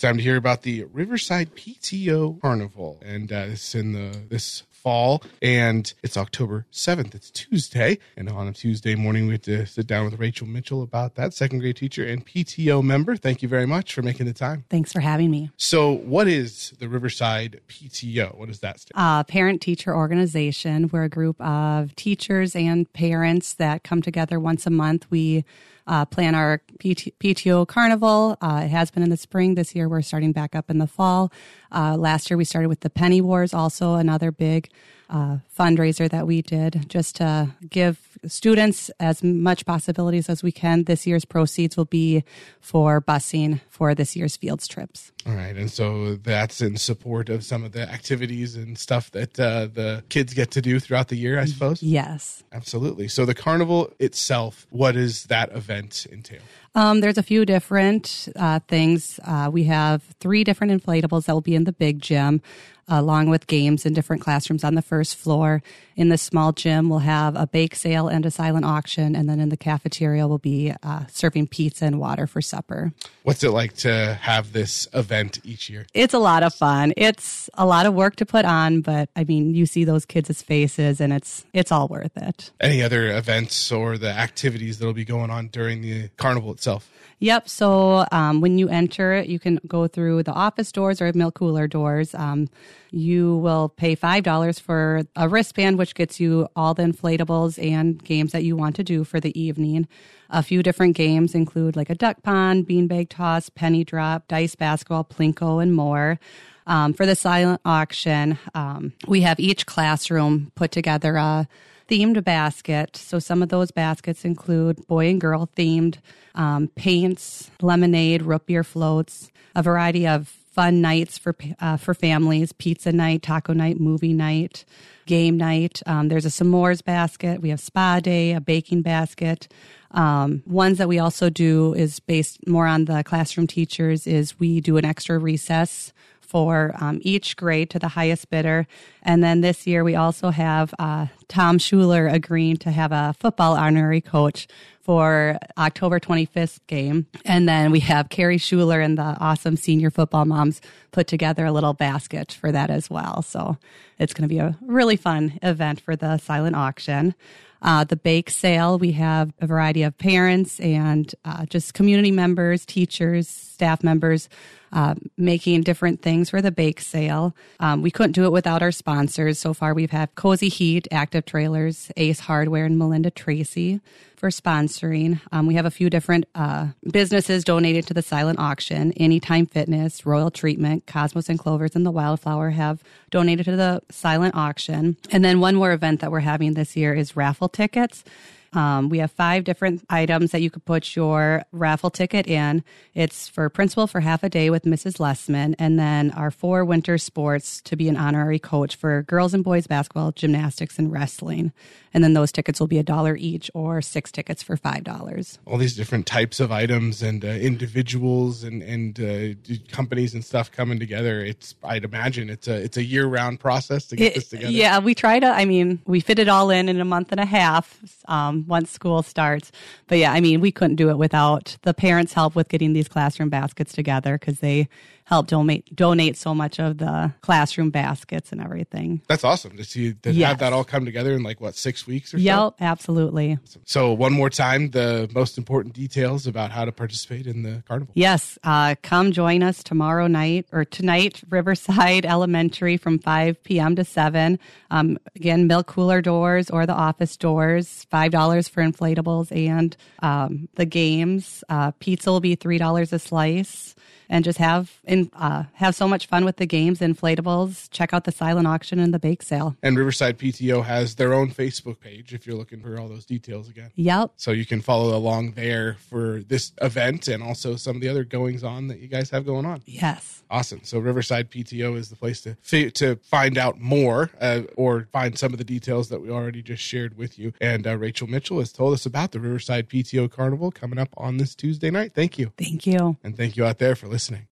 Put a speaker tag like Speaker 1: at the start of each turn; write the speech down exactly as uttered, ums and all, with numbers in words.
Speaker 1: time to hear about the Riverside P T O Carnival. And uh, it's in the this fall, and it's October seventh. It's Tuesday. And on a Tuesday morning, we had to sit down with Rachel Mitchell about that, second grade teacher and P T O member. Thank you very much for making the time.
Speaker 2: Thanks for having me.
Speaker 1: So what is the Riverside P T O? What does that stand for?
Speaker 2: Uh, parent-teacher organization. We're a group of teachers and parents that come together once a month. We Uh, plan our P T O carnival. Uh, it has been in the spring. This year, we're starting back up in the fall. Uh, last year, we started with the Penny Wars, also another big uh, fundraiser that we did just to give students as much possibilities as we can. This year's proceeds will be for busing for this year's fields trips.
Speaker 1: All right. And so that's in support of some of the activities and stuff that uh, the kids get to do throughout the year, I suppose?
Speaker 2: Yes.
Speaker 1: Absolutely. So the carnival itself, what does that event entail?
Speaker 2: Um, there's a few different uh, things. Uh, we have three different inflatables that will be in the big gym, along with games in different classrooms on the first floor. In the small gym, we'll have a bake sale and a silent auction. And then in the cafeteria, we'll be uh, serving pizza and water for supper.
Speaker 1: What's it like to have this event each year?
Speaker 2: It's a lot of fun. It's a lot of work to put on, but I mean, you see those kids' faces and it's it's all worth it.
Speaker 1: Any other events or the activities that'll be going on during the carnival itself?
Speaker 2: Yep. So um, when you enter, you can go through the office doors or milk cooler doors. Um, you will pay five dollars for a wristband, which gets you all the inflatables and games that you want to do for the evening. A few different games include like a duck pond, beanbag toss, penny drop, dice basketball, plinko, and more. Um, for the silent auction, um, we have each classroom put together a themed basket. So some of those baskets include boy and girl themed, um, paints, lemonade, root beer floats, a variety of fun nights for uh, for families, pizza night, taco night, movie night, game night. Um, there's a s'mores basket. We have spa day, a baking basket. Um, ones that we also do is based more on the classroom teachers is we do an extra recess for um, each grade to the highest bidder. And then this year we also have uh, Tom Schuler agreeing to have a football honorary coach for October twenty-fifth game. And then we have Carrie Schuler and the awesome senior football moms put together a little basket for that as well. So it's going to be a really fun event for the silent auction. Uh, the bake sale, we have a variety of parents and uh, just community members, teachers, staff members uh, making different things for the bake sale. Um, we couldn't do it without our sponsors. So far, we've had Cozy Heat, Active Trailers, Ace Hardware, and Melinda Tracy for sponsoring. Um, we have a few different uh, businesses donated to the silent auction. Anytime Fitness, Royal Treatment, Cosmos and Clovers, and the Wildflower have donated to the silent auction. And then one more event that we're having this year is raffle tickets. Um, we have five different items that you could put your raffle ticket in. It's for principal for half a day with Missus Lessman, and then our four winter sports to be an honorary coach for girls and boys basketball, gymnastics, and wrestling. And then those tickets will be a dollar each or six tickets for five dollars.
Speaker 1: All these different types of items and uh, individuals and, and uh, companies and stuff coming together. It's I'd imagine it's a it's a year-round process to get
Speaker 2: it,
Speaker 1: this together.
Speaker 2: Yeah, we try to, I mean, we fit it all in in a month and a half um, once school starts. But yeah, I mean, we couldn't do it without the parents' help with getting these classroom baskets together because they help donate donate so much of the classroom baskets and everything.
Speaker 1: That's awesome to see that
Speaker 2: Yes.
Speaker 1: have that all come together in like what six weeks or so.
Speaker 2: Yep, absolutely.
Speaker 1: So one more time, the most important details about how to participate in the carnival.
Speaker 2: Yes, uh, come join us tomorrow night or tonight, Riverside Elementary from five p.m. to seven. Um, again, milk cooler doors or the office doors, five dollars for inflatables and um, the games. Uh, pizza will be three dollars a slice. And just have and uh, have so much fun with the games, inflatables. Check out the silent auction and the bake sale.
Speaker 1: And Riverside P T O has their own Facebook page if you're looking for all those details again.
Speaker 2: Yep.
Speaker 1: So you can follow along there for this event and also some of the other goings on that you guys have going on.
Speaker 2: Yes.
Speaker 1: Awesome. So Riverside P T O is the place to fi- to find out more uh, or find some of the details that we already just shared with you. And uh, Rachel Mitchell has told us about the Riverside P T O Carnival coming up on this Tuesday night. Thank you.
Speaker 2: Thank you.
Speaker 1: And thank you out there for listening.